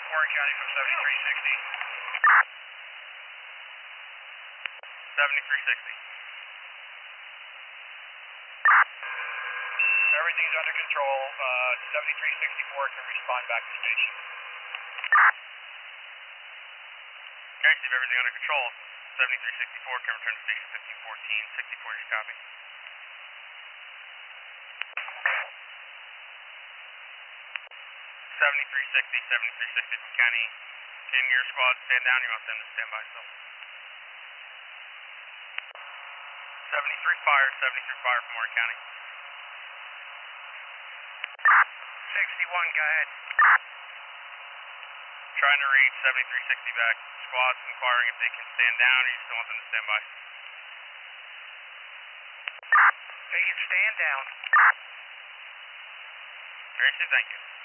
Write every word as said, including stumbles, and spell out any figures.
Warren County from seventy-three sixty. seventy-three sixty. Everything's under control. Uh, seventy-three sixty-four can respond back to station. Okay, Steve, everything under control. seventy-three sixty-four can return to station fifteen fourteen. sixty-four, just copy. seventy-three sixty, seventy-three sixty from County. Can your squad stand down? You want them to stand by still? seventy-three fire, seventy-three fire from Warren County. sixty-one, go ahead. Trying to reach seventy-three sixty back. Squad's inquiring if they can stand down, or you still want them to stand by? They can stand down. Very good, thank you.